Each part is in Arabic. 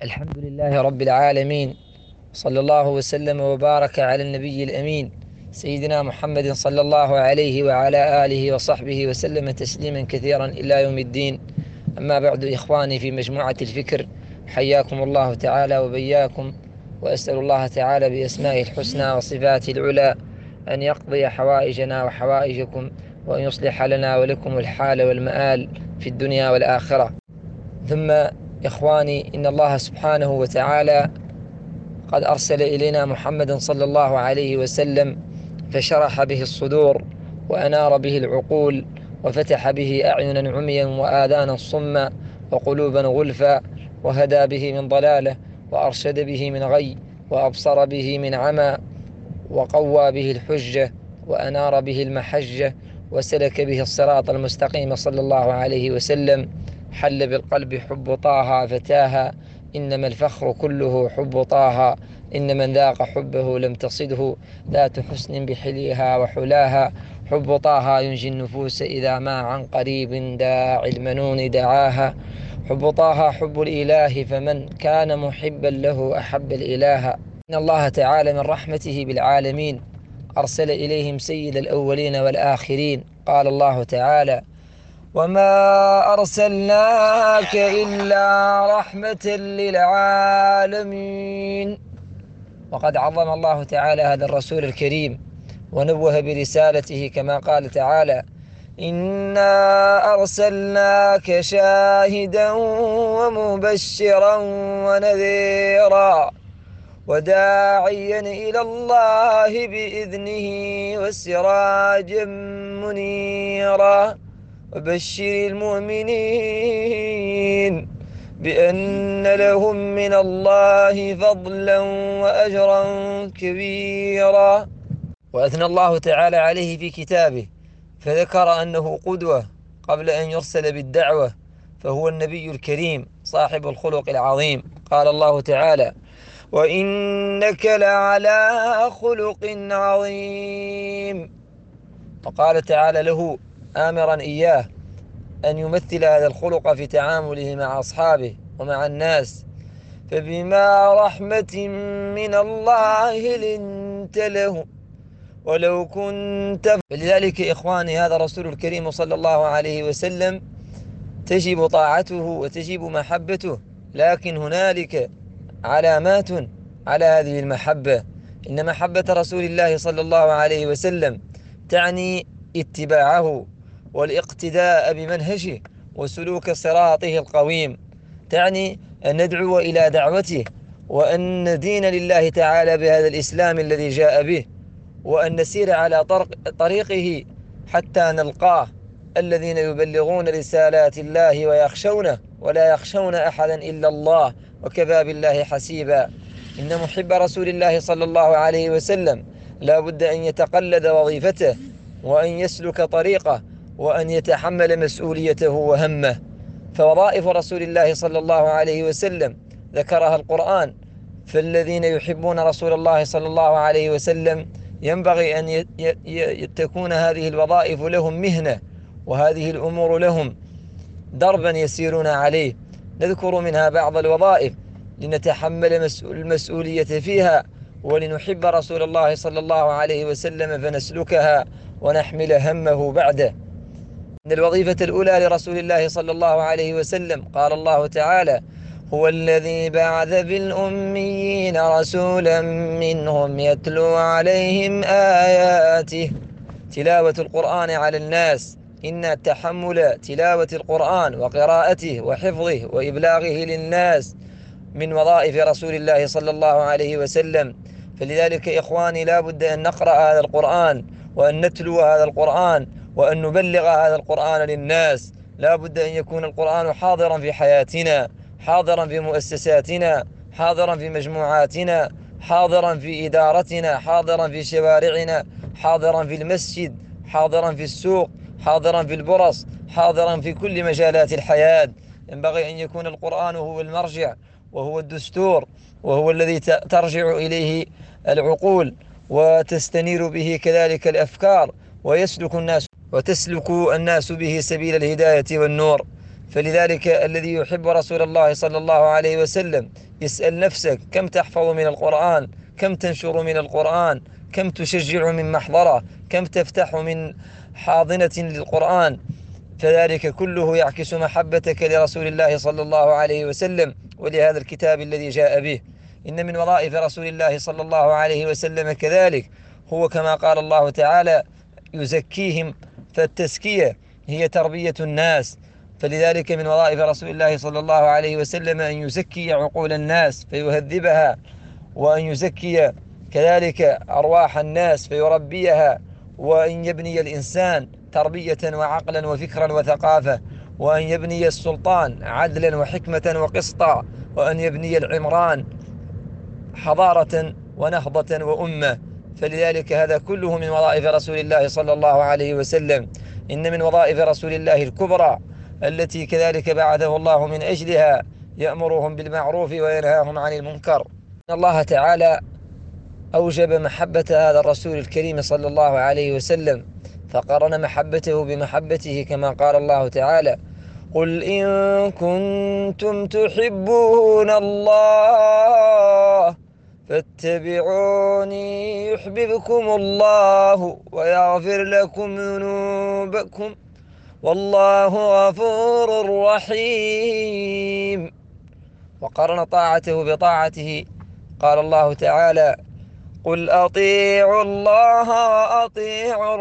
الحمد لله رب العالمين، صلى الله وسلم وبارك على النبي الأمين سيدنا محمد صلى الله عليه وعلى آله وصحبه وسلم تسليما كثيرا إلى يوم الدين. أما بعد، إخواني في مجموعة الفكر، حياكم الله تعالى وبياكم، وأسأل الله تعالى بأسمائه الحسنى وصفاته العلى أن يقضي حوائجنا وحوائجكم، وأن يصلح لنا ولكم الحال والمآل في الدنيا والآخرة. ثم إخواني، إن الله سبحانه وتعالى قد أرسل إلينا محمدا صلى الله عليه وسلم، فشرح به الصدور وأنار به العقول، وفتح به أعينا عميا وآذانا صما وقلوبا غلفا، وهدى به من ضلالة، وأرشد به من غي، وأبصر به من عمى، وقوى به الحجة، وأنار به المحجة، وسلك به الصراط المستقيم صلى الله عليه وسلم. حل بالقلب حب طه فتاها، إنما الفخر كله حب طه، إن من ذاق حبه لم تصده ذات حسن بحليها وحلاها. حب طه ينجي النفوس إذا ما عن قريب داعي المنون دعاها. حب طه حب الإله، فمن كان محبا له أحب الإله. إن الله تعالى من رحمته بالعالمين أرسل إليهم سيد الأولين والآخرين. قال الله تعالى: وما أرسلناك إلا رحمة للعالمين. وقد عظم الله تعالى هذا الرسول الكريم ونوه برسالته، كما قال تعالى: إنا أرسلناك شاهدا ومبشرا ونذيرا وداعيا إلى الله بإذنه وسراجا منيرا، وبشر المؤمنين بأن لهم من الله فضلا وأجرا كبيرا. وأثنى الله تعالى عليه في كتابه، فذكر أنه قدوة قبل أن يرسل بالدعوة، فهو النبي الكريم صاحب الخلق العظيم. قال الله تعالى: وإنك لعلى خلق عظيم. وقال تعالى له آمرا إياه أن يمثل هذا الخلق في تعامله مع أصحابه ومع الناس: فبما رحمة من الله لنت له ولو كنت. فلذلك إخواني، هذا الرسول الكريم صلى الله عليه وسلم تجب طاعته وتجب محبته، لكن هنالك علامات على هذه المحبة. إن محبة رسول الله صلى الله عليه وسلم تعني اتباعه والاقتداء بمنهجه وسلوك صراطه القويم، تعني أن ندعو إلى دعوته، وأن ندين لله تعالى بهذا الإسلام الذي جاء به، وأن نسير على طريقه حتى نلقاه، الذين يبلغون رسالات الله ويخشونه ولا يخشون أحدا إلا الله وكفى بالله حسيبا. إن محب رسول الله صلى الله عليه وسلم لا بد أن يتقلد وظيفته، وأن يسلك طريقه، وأن يتحمل مسؤوليته وهمه. فوظائف رسول الله صلى الله عليه وسلم ذكرها القرآن، فالذين يحبون رسول الله صلى الله عليه وسلم ينبغي أن تكون هذه الوظائف لهم مهنة، وهذه الأمور لهم دربا يسيرون عليه. نذكر منها بعض الوظائف لنتحمل المسؤولية فيها، ولنحب رسول الله صلى الله عليه وسلم فنسلكها ونحمل همه بعده. إن الوظيفة الأولى لرسول الله صلى الله عليه وسلم، قال الله تعالى: هو الذي بعث في الأميين رسولا منهم يتلو عليهم آياته. تلاوة القرآن على الناس، إن تحمل تلاوة القرآن وقراءته وحفظه وإبلاغه للناس من وظائف رسول الله صلى الله عليه وسلم. فلذلك إخواني، لا بد أن نقرأ هذا القرآن، وأن نتلو هذا القرآن، وأن نبلغ هذا القرآن للناس. لا بد أن يكون القرآن حاضرا في حياتنا، حاضرا في مؤسساتنا، حاضرا في مجموعاتنا، حاضرا في إدارتنا، حاضرا في شوارعنا، حاضرا في المسجد، حاضرا في السوق، حاضرا في البرص، حاضرا في كل مجالات الحياة. ينبغي أن يكون القرآن هو المرجع، وهو الدستور، وهو الذي ترجع إليه العقول وتستنير به كذلك الأفكار، وتسلك الناس به سبيل الهداية والنور. فلذلك الذي يحب رسول الله صلى الله عليه وسلم يسأل نفسك: كم تحفظ من القرآن؟ كم تنشر من القرآن؟ كم تشجع من محضرة؟ كم تفتح من حاضنة للقرآن؟ فذلك كله يعكس محبتك لرسول الله صلى الله عليه وسلم ولهذا الكتاب الذي جاء به. إن من وظائف رسول الله صلى الله عليه وسلم كذلك هو كما قال الله تعالى: يزكيهم. فالتزكية هي تربية الناس، فلذلك من وظائف رسول الله صلى الله عليه وسلم أن يزكي عقول الناس فيهذبها، وأن يزكي كذلك أرواح الناس فيربيها، وأن يبني الإنسان تربية وعقلا وفكرا وثقافة، وأن يبني السلطان عدلا وحكمة وقسطا، وأن يبني العمران حضارة ونهضة وأمة. فلذلك هذا كله من وظائف رسول الله صلى الله عليه وسلم. إن من وظائف رسول الله الكبرى التي كذلك بعثه الله من أجلها يأمرهم بالمعروف وينهاهم عن المنكر. إن الله تعالى أوجب محبة هذا الرسول الكريم صلى الله عليه وسلم، فقارن محبته بمحبته كما قال الله تعالى: قل إن كنتم تحبون الله فاتبعوني يحببكم الله ويغفر لكم ذنوبكم والله غفور رحيم. وقارن طاعته بطاعته، قال الله تعالى: قل أطيعوا الله وأطيعوا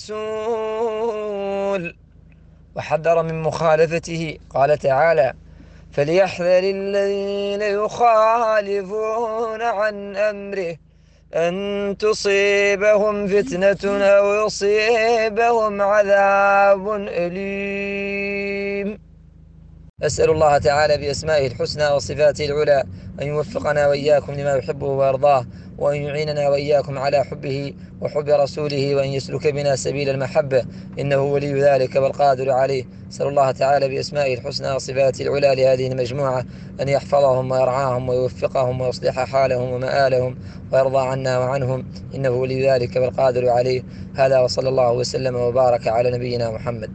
الرسول. وحذر من مخالفته، قال تعالى: فليحذر الذين يخالفون عن أمره أن تصيبهم فتنة أو يصيبهم عذاب أليم. أسأل الله تعالى بأسمائه الحسنى وصفاته العلى أن يوفقنا وإياكم لما يحبه ويرضاه، وأن يعيننا وإياكم على حبه وحب رسوله، وأن يسلك بنا سبيل المحبة، إنه ولي ذلك والقادر عليه. أسأل الله تعالى بأسمائه الحسنى وصفاته العلى لهذه المجموعة أن يحفظهم ويرعاهم ويوفقهم ويصلح حالهم ومآلهم ويرضى عنا وعنهم، إنه ولي ذلك والقادر عليه. هذا وصلى الله وسلم وبارك على نبينا محمد.